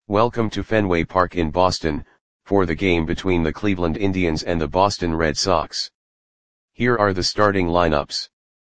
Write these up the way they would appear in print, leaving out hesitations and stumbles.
Welcome to Fenway Park in Boston, for the game between the Cleveland Indians and the Boston Red Sox. Here are the starting lineups.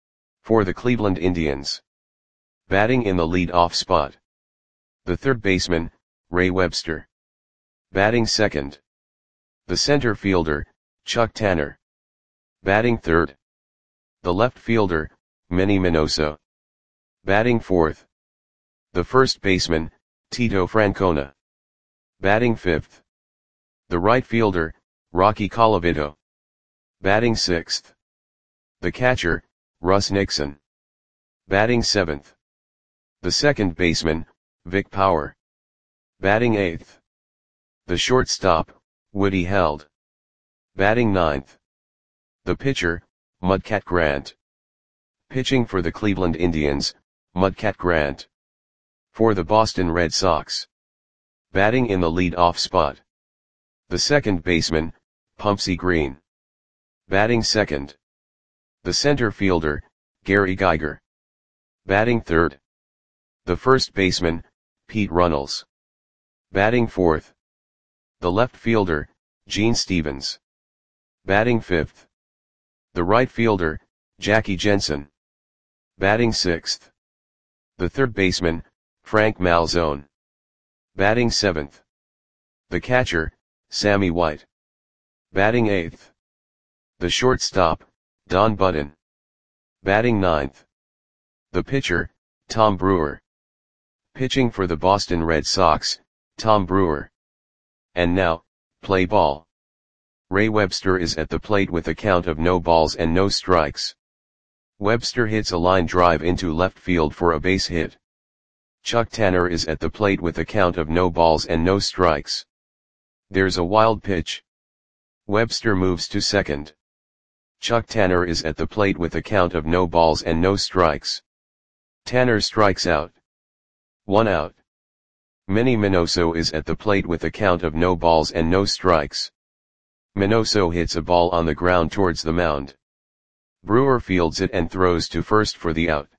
For the Cleveland Indians. Batting in the lead-off spot. The third baseman, Ray Webster. Batting second. The center fielder, Chuck Tanner. Batting third. The left fielder, Manny Minoso. Batting fourth. The first baseman, Tito Francona. Batting fifth. The right fielder, Rocky Colavito. Batting sixth. The catcher, Russ Nixon. Batting seventh. The second baseman, Vic Power. Batting eighth. The shortstop, Woody Held. Batting ninth. The pitcher, Mudcat Grant. Pitching for the Cleveland Indians, Mudcat Grant. For the Boston Red Sox. Batting in the lead-off spot. The second baseman, Pumpsie Green. Batting second. The center fielder, Gary Geiger. Batting third. The first baseman, Pete Runnels. Batting fourth. The left fielder, Gene Stevens. Batting fifth. The right fielder, Jackie Jensen. Batting sixth. The third baseman, Frank Malzone. Batting seventh. The catcher, Sammy White. Batting eighth. The shortstop, Don Budden. Batting ninth. The pitcher, Tom Brewer. Pitching for the Boston Red Sox, Tom Brewer. And now, play ball. Ray Webster is at the plate with a count of no balls and no strikes. Webster hits a line drive into left field for a base hit. Chuck Tanner is at the plate with a count of no balls and no strikes. There's a wild pitch. Webster moves to second. Chuck Tanner is at the plate with a count of no balls and no strikes. Tanner strikes out. 1 out. Manny Minoso is at the plate with a count of no balls and no strikes. Minoso hits a ball on the ground towards the mound. Brewer fields it and throws to first for the out.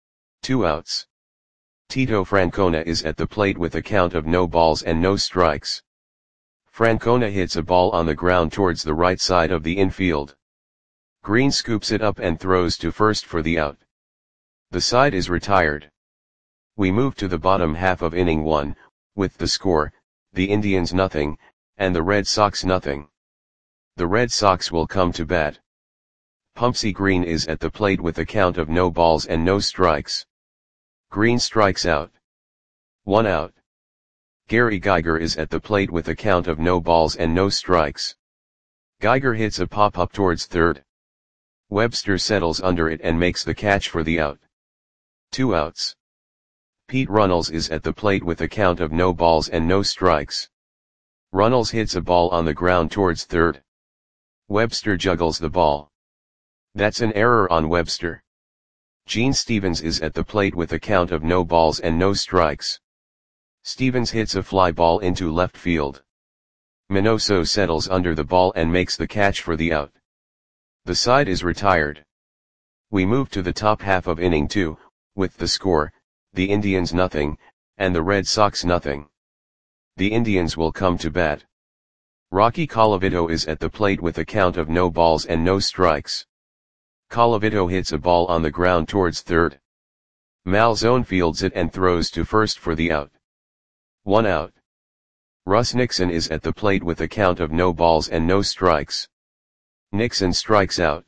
2 outs. Tito Francona is at the plate with a count of no balls and no strikes. Francona hits a ball on the ground towards the right side of the infield. Green scoops it up and throws to first for the out. The side is retired. We move to the bottom half of inning 1, with the score, the Indians 0, and the Red Sox 0. The Red Sox will come to bat. Pumpsie Green is at the plate with a count of no balls and no strikes. Green strikes out. 1 out. Gary Geiger is at the plate with a count of no balls and no strikes. Geiger hits a pop-up towards third. Webster settles under it and makes the catch for the out. 2 outs. Pete Runnels is at the plate with a count of no balls and no strikes. Runnels hits a ball on the ground towards third. Webster juggles the ball. That's an error on Webster. Gene Stevens is at the plate with a count of no balls and no strikes. Stevens hits a fly ball into left field. Minoso settles under the ball and makes the catch for the out. The side is retired. We move to the top half of inning 2, with the score, the Indians 0, and the Red Sox 0. The Indians will come to bat. Rocky Colavito is at the plate with a count of no balls and no strikes. Colavito hits a ball on the ground towards third. Malzone fields it and throws to first for the out. 1 out. Russ Nixon is at the plate with a count of no balls and no strikes. Nixon strikes out.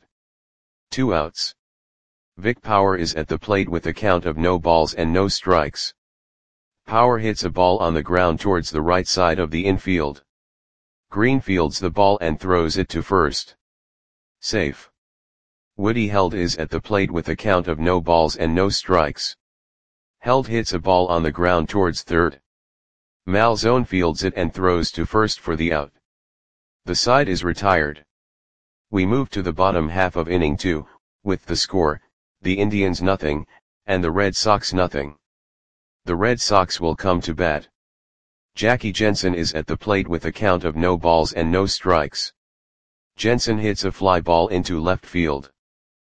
2 outs. Vic Power is at the plate with a count of no balls and no strikes. Power hits a ball on the ground towards the right side of the infield. Green fields the ball and throws it to first. Safe. Woody Held is at the plate with a count of no balls and no strikes. Held hits a ball on the ground towards third. Malzone fields it and throws to first for the out. The side is retired. We move to the bottom half of inning 2, with the score, the Indians 0, and the Red Sox 0. The Red Sox will come to bat. Jackie Jensen is at the plate with a count of no balls and no strikes. Jensen hits a fly ball into left field.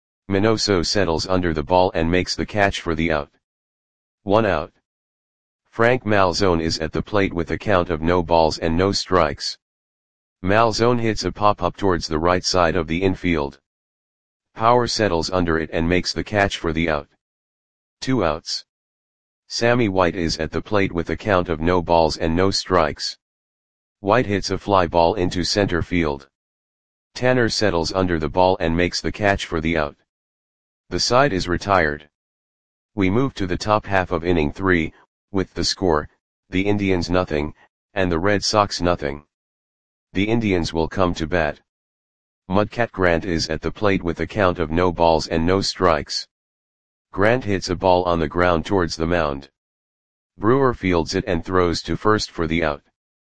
Minoso settles under the ball and makes the catch for the out. 1 out. Frank Malzone is at the plate with a count of no balls and no strikes. Malzone hits a pop-up towards the right side of the infield. Power settles under it and makes the catch for the out. 2 outs. Sammy White is at the plate with a count of no balls and no strikes. White hits a fly ball into center field. Tanner settles under the ball and makes the catch for the out. The side is retired. We move to the top half of inning 3, with the score, the Indians nothing, and the Red Sox nothing. The Indians will come to bat. Mudcat Grant is at the plate with a count of no balls and no strikes. Grant hits a ball on the ground towards the mound. Brewer fields it and throws to first for the out.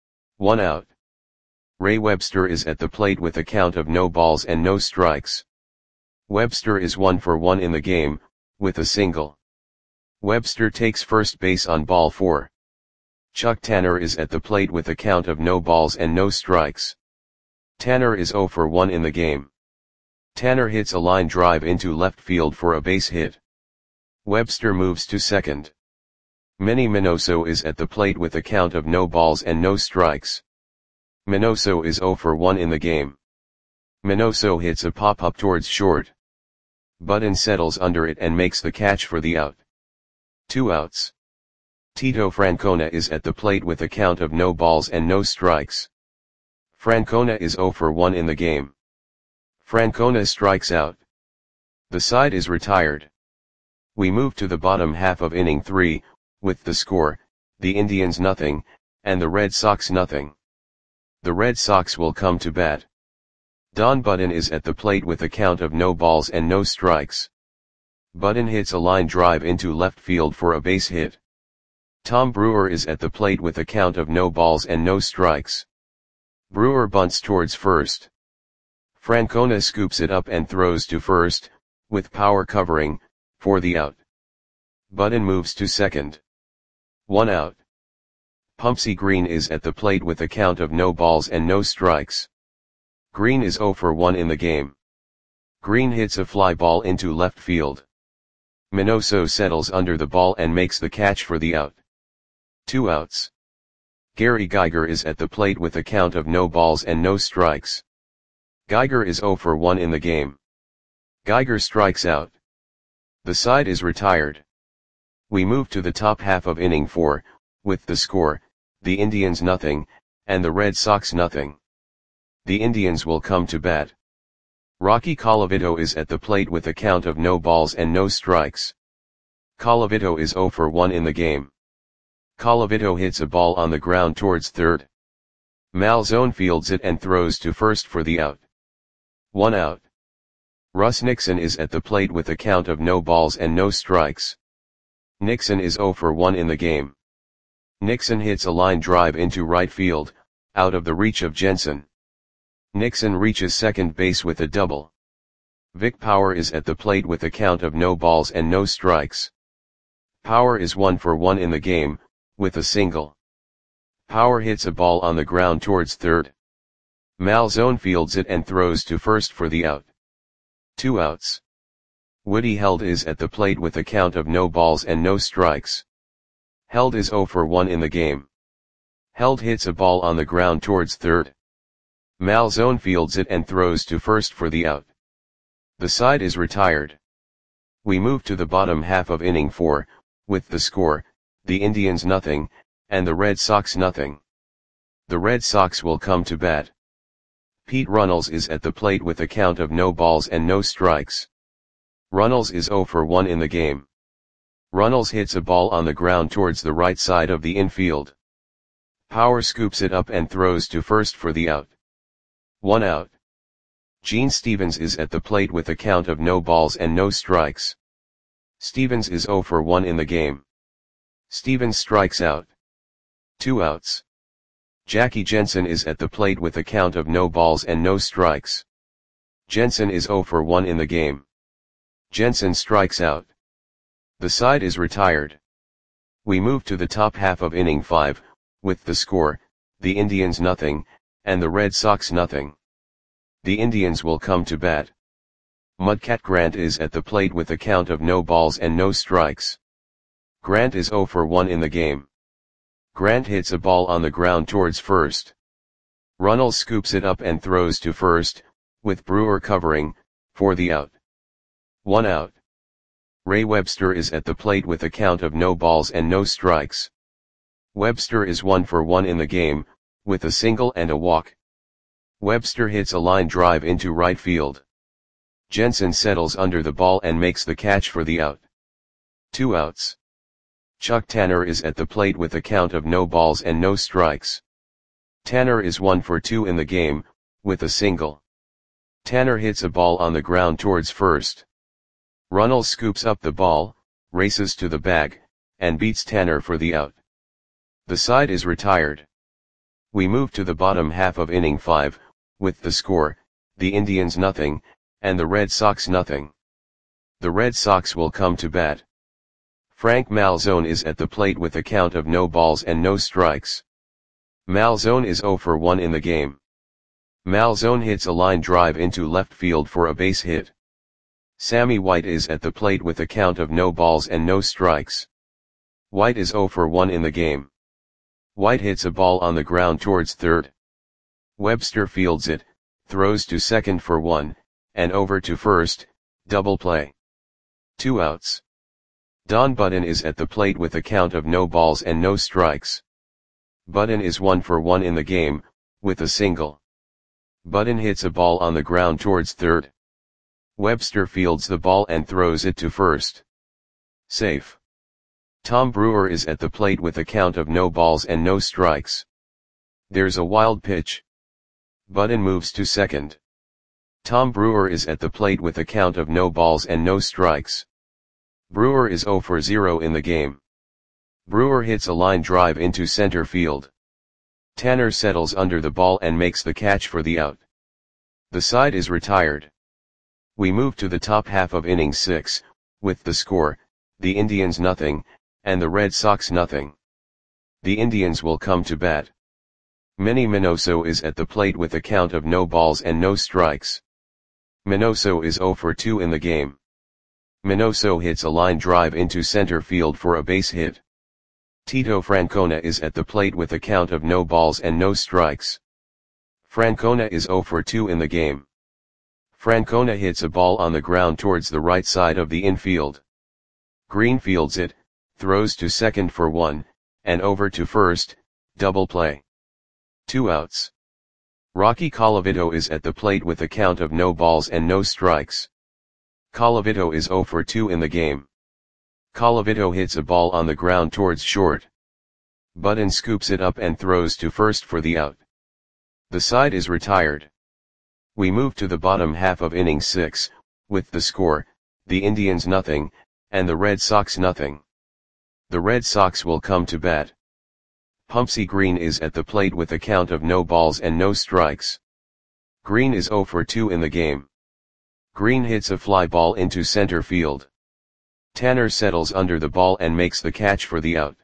1 out. Ray Webster is at the plate with a count of no balls and no strikes. Webster is 1 for 1 in the game, with a single. Webster takes first base on ball 4. Chuck Tanner is at the plate with a count of no balls and no strikes. Tanner is 0 for 1 in the game. Tanner hits a line drive into left field for a base hit. Webster moves to second. Manny Minoso is at the plate with a count of no balls and no strikes. Minoso is 0 for 1 in the game. Minoso hits a pop-up towards short. Button settles under it and makes the catch for the out. 2 outs. Tito Francona is at the plate with a count of no balls and no strikes. Francona is 0 for 1 in the game. Francona strikes out. The side is retired. We move to the bottom half of inning 3, with the score, the Indians nothing, and the Red Sox nothing. The Red Sox will come to bat. Don Button is at the plate with a count of no balls and no strikes. Button hits a line drive into left field for a base hit. Tom Brewer is at the plate with a count of no balls and no strikes. Brewer bunts towards first. Francona scoops it up and throws to first, with power covering, for the out. Button moves to second. 1 out. Pumpsy Green is at the plate with a count of no balls and no strikes. Green is 0 for 1 in the game. Green hits a fly ball into left field. Minoso settles under the ball and makes the catch for the out. 2 outs. Gary Geiger is at the plate with a count of no balls and no strikes. Geiger is 0 for 1 in the game. Geiger strikes out. The side is retired. We move to the top half of inning 4, with the score, the Indians nothing, and the Red Sox nothing. The Indians will come to bat. Rocky Colavito is at the plate with a count of no balls and no strikes. Colavito is 0 for 1 in the game. Colavito hits a ball on the ground towards third. Malzone fields it and throws to first for the out. 1 out. Russ Nixon is at the plate with a count of no balls and no strikes. Nixon is 0 for 1 in the game. Nixon hits a line drive into right field, out of the reach of Jensen. Nixon reaches second base with a double. Vic Power is at the plate with a count of no balls and no strikes. Power is 1 for 1 in the game, with a single. Power hits a ball on the ground towards third. Malzone fields it and throws to first for the out. 2 outs. Woody Held is at the plate with a count of no balls and no strikes. Held is 0 for 1 in the game. Held hits a ball on the ground towards third. Malzone fields it and throws to first for the out. The side is retired. We move to the bottom half of inning 4, with the score, the Indians nothing, and the Red Sox nothing. The Red Sox will come to bat. Pete Runnels is at the plate with a count of no balls and no strikes. Runnels is 0 for 1 in the game. Runnels hits a ball on the ground towards the right side of the infield. Power scoops it up and throws to first for the out. 1 out. Gene Stevens is at the plate with a count of no balls and no strikes. Stevens is 0 for 1 in the game. Stevens strikes out. 2 outs. Jackie Jensen is at the plate with a count of no balls and no strikes. Jensen is 0 for 1 in the game. Jensen strikes out. The side is retired. We move to the top half of inning 5, with the score, the Indians nothing, and the Red Sox nothing. The Indians will come to bat. Mudcat Grant is at the plate with a count of no balls and no strikes. Grant is 0 for 1 in the game. Grant hits a ball on the ground towards first. Runnels scoops it up and throws to first, with Brewer covering, for the out. 1 out. Ray Webster is at the plate with a count of no balls and no strikes. Webster is 1 for 1 in the game, with a single and a walk. Webster hits a line drive into right field. Jensen settles under the ball and makes the catch for the out. 2 outs. Chuck Tanner is at the plate with a count of no balls and no strikes. Tanner is 1 for 2 in the game, with a single. Tanner hits a ball on the ground towards first. Runnels scoops up the ball, races to the bag, and beats Tanner for the out. The side is retired. We move to the bottom half of inning 5, with the score, the Indians nothing, and the Red Sox nothing. The Red Sox will come to bat. Frank Malzone is at the plate with a count of no balls and no strikes. Malzone is 0 for 1 in the game. Malzone hits a line drive into left field for a base hit. Sammy White is at the plate with a count of no balls and no strikes. White is 0 for 1 in the game. White hits a ball on the ground towards third. Webster fields it, throws to second for 1, and over to first, double play. 2 outs. Don Button is at the plate with a count of no balls and no strikes. Button is 1 for 1 in the game, with a single. Button hits a ball on the ground towards third. Webster fields the ball and throws it to first. Safe. Tom Brewer is at the plate with a count of no balls and no strikes. There's a wild pitch. Button moves to second. Tom Brewer is at the plate with a count of no balls and no strikes. Brewer is 0 for 0 in the game. Brewer hits a line drive into center field. Tanner settles under the ball and makes the catch for the out. The side is retired. We move to the top half of inning 6, with the score, the Indians nothing, and the Red Sox nothing. The Indians will come to bat. Manny Minoso is at the plate with a count of no balls and no strikes. Minoso is 0 for 2 in the game. Minoso hits a line drive into center field for a base hit. Tito Francona is at the plate with a count of no balls and no strikes. Francona is 0 for 2 in the game. Francona hits a ball on the ground towards the right side of the infield. Green fields it, throws to second for 1, and over to first, double play. 2 outs. Rocky Colavito is at the plate with a count of no balls and no strikes. Colavito is 0 for 2 in the game. Colavito hits a ball on the ground towards short. Button scoops it up and throws to first for the out. The side is retired. We move to the bottom half of inning 6, with the score, the Indians nothing, and the Red Sox nothing. The Red Sox will come to bat. Pumpsy Green is at the plate with a count of no balls and no strikes. Green is 0 for 2 in the game. Green hits a fly ball into center field. Tanner settles under the ball and makes the catch for the out.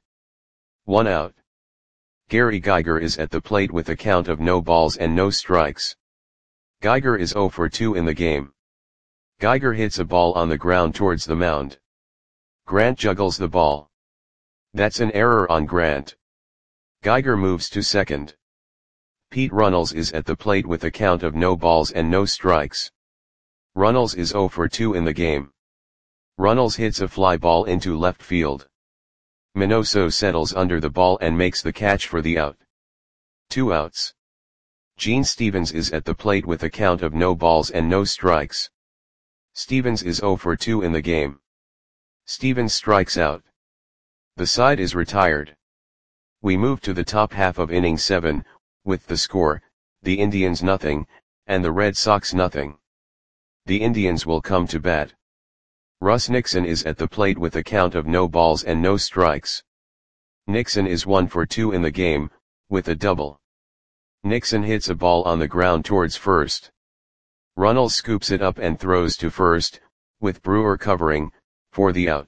1 out. Gary Geiger is at the plate with a count of no balls and no strikes. Geiger is 0 for 2 in the game. Geiger hits a ball on the ground towards the mound. Grant juggles the ball. That's an error on Grant. Geiger moves to second. Pete Runnels is at the plate with a count of no balls and no strikes. Runnels is 0 for 2 in the game. Runnels hits a fly ball into left field. Minoso settles under the ball and makes the catch for the out. 2 outs. Gene Stevens is at the plate with a count of no balls and no strikes. Stevens is 0 for 2 in the game. Stevens strikes out. The side is retired. We move to the top half of inning 7, with the score, the Indians nothing, and the Red Sox nothing. The Indians will come to bat. Russ Nixon is at the plate with a count of no balls and no strikes. Nixon is 1 for 2 in the game, with a double. Nixon hits a ball on the ground towards first. Runnels scoops it up and throws to first, with Brewer covering, for the out.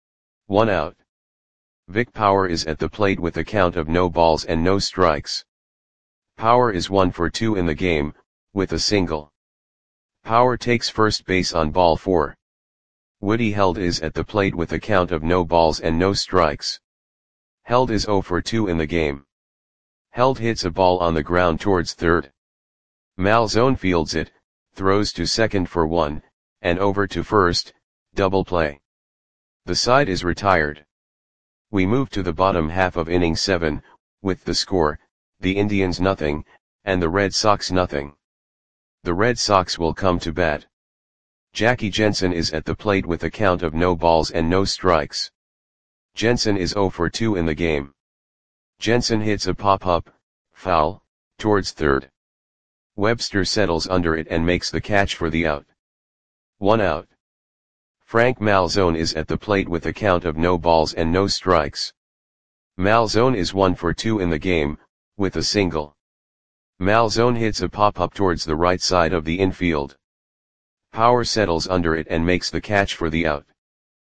1 out. Vic Power is at the plate with a count of no balls and no strikes. Power is 1 for 2 in the game, with a single. Power takes first base on ball 4. Woody Held is at the plate with a count of no balls and no strikes. Held is 0 for 2 in the game. Held hits a ball on the ground towards third. Malzone fields it, throws to second for 1, and over to first, double play. The side is retired. We move to the bottom half of inning 7, with the score, the Indians nothing, and the Red Sox nothing. The Red Sox will come to bat. Jackie Jensen is at the plate with a count of no balls and no strikes. Jensen is 0 for 2 in the game. Jensen hits a pop-up, foul, towards third. Webster settles under it and makes the catch for the out. 1 out. Frank Malzone is at the plate with a count of no balls and no strikes. Malzone is 1 for 2 in the game, with a single. Malzone hits a pop-up towards the right side of the infield. Power settles under it and makes the catch for the out.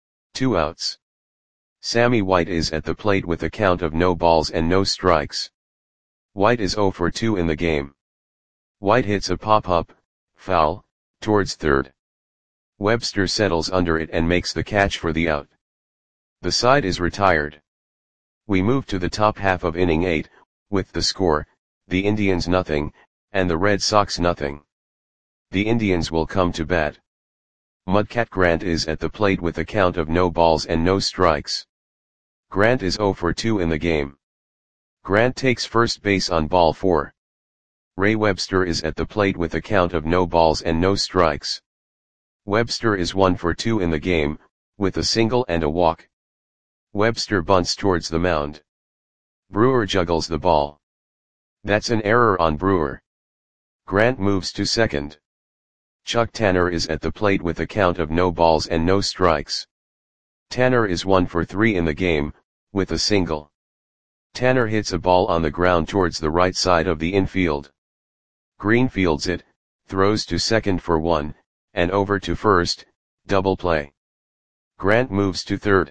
2 outs. Sammy White is at the plate with a count of no balls and no strikes. White is 0 for 2 in the game. White hits a pop-up, foul, towards third. Webster settles under it and makes the catch for the out. The side is retired. We move to the top half of inning 8, with the score, the Indians nothing, and the Red Sox nothing. The Indians will come to bat. Mudcat Grant is at the plate with a count of no balls and no strikes. Grant is 0 for 2 in the game. Grant takes first base on ball 4. Ray Webster is at the plate with a count of no balls and no strikes. Webster is 1 for 2 in the game, with a single and a walk. Webster bunts towards the mound. Brewer juggles the ball. That's an error on Brewer. Grant moves to second. Chuck Tanner is at the plate with a count of no balls and no strikes. Tanner is 1 for 3 in the game, with a single. Tanner hits a ball on the ground towards the right side of the infield. Green fields it, throws to second for 1, and over to first, double play. Grant moves to third.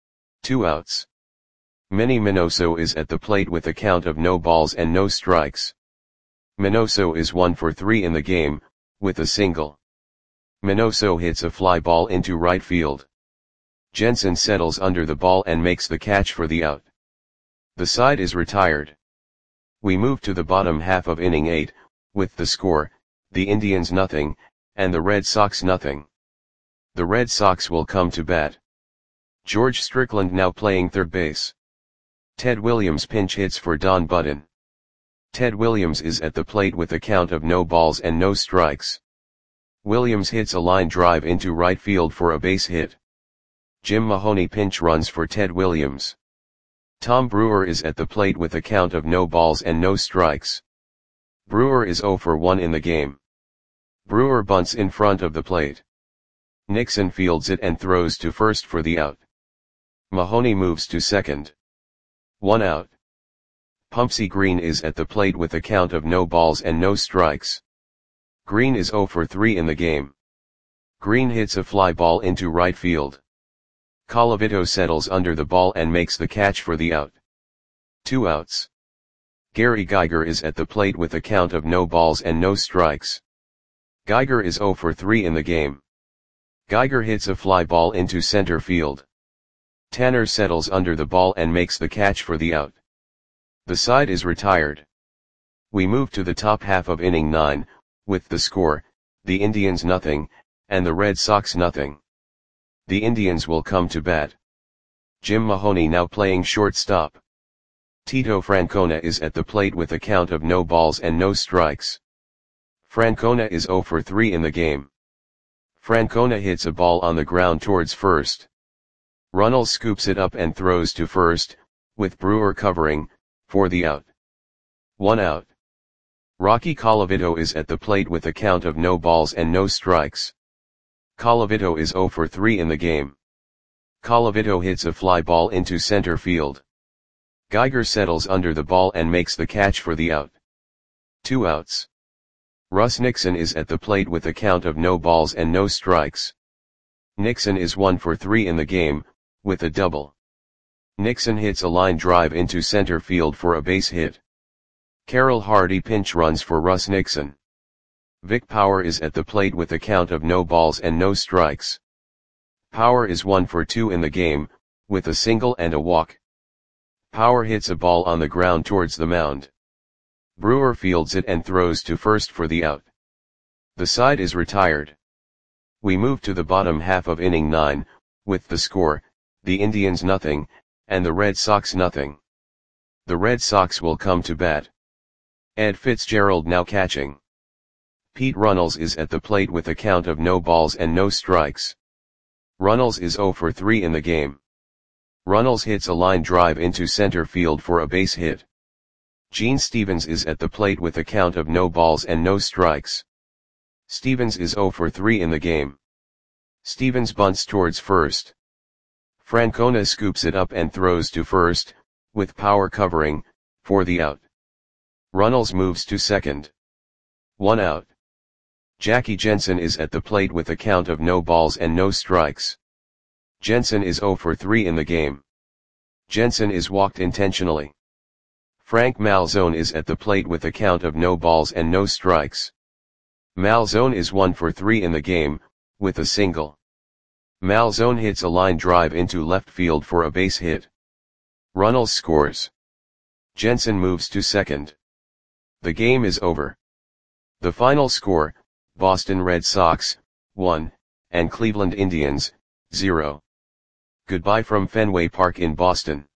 2 outs. Manny Minoso is at the plate with a count of no balls and no strikes. Minoso is 1 for 3 in the game, with a single. Minoso hits a fly ball into right field. Jensen settles under the ball and makes the catch for the out. The side is retired. We move to the bottom half of inning 8, with the score, the Indians nothing, and the Red Sox nothing. The Red Sox will come to bat. George Strickland now playing third base. Ted Williams pinch hits for Don Button. Ted Williams is at the plate with a count of no balls and no strikes. Williams hits a line drive into right field for a base hit. Jim Mahoney pinch runs for Ted Williams. Tom Brewer is at the plate with a count of no balls and no strikes. Brewer is 0 for 1 in the game. Brewer bunts in front of the plate. Nixon fields it and throws to first for the out. Mahoney moves to second. 1 out. Pumpsy Green is at the plate with a count of no balls and no strikes. Green is 0 for 3 in the game. Green hits a fly ball into right field. Colavito settles under the ball and makes the catch for the out. 2 outs. Gary Geiger is at the plate with a count of no balls and no strikes. Geiger is 0 for 3 in the game. Geiger hits a fly ball into center field. Tanner settles under the ball and makes the catch for the out. The side is retired. We move to the top half of inning 9, with the score, the Indians nothing, and the Red Sox nothing. The Indians will come to bat. Jim Mahoney now playing shortstop. Tito Francona is at the plate with a count of no balls and no strikes. Francona is 0 for 3 in the game. Francona hits a ball on the ground towards first. Runnels scoops it up and throws to first, with Brewer covering, for the out. 1 out. Rocky Colavito is at the plate with a count of no balls and no strikes. Colavito is 0 for 3 in the game. Colavito hits a fly ball into center field. Geiger settles under the ball and makes the catch for the out. 2 outs. Russ Nixon is at the plate with a count of no balls and no strikes. Nixon is 1 for 3 in the game, with a double. Nixon hits a line drive into center field for a base hit. Carroll Hardy pinch runs for Russ Nixon. Vic Power is at the plate with a count of no balls and no strikes. Power is 1 for 2 in the game, with a single and a walk. Power hits a ball on the ground towards the mound. Brewer fields it and throws to first for the out. The side is retired. We move to the bottom half of inning 9, with the score, the Indians nothing, and the Red Sox nothing. The Red Sox will come to bat. Ed Fitzgerald now catching. Pete Runnels is at the plate with a count of no balls and no strikes. Runnels is 0 for 3 in the game. Runnels hits a line drive into center field for a base hit. Gene Stevens is at the plate with a count of no balls and no strikes. Stevens is 0 for 3 in the game. Stevens bunts towards first. Francona scoops it up and throws to first, with Power covering, for the out. Runnels moves to second. 1 out. Jackie Jensen is at the plate with a count of no balls and no strikes. Jensen is 0 for 3 in the game. Jensen is walked intentionally. Frank Malzone is at the plate with a count of no balls and no strikes. Malzone is 1 for 3 in the game, with a single. Malzone hits a line drive into left field for a base hit. Runnels scores. Jensen moves to second. The game is over. The final score, Boston Red Sox, 1, and Cleveland Indians, 0. Goodbye from Fenway Park in Boston.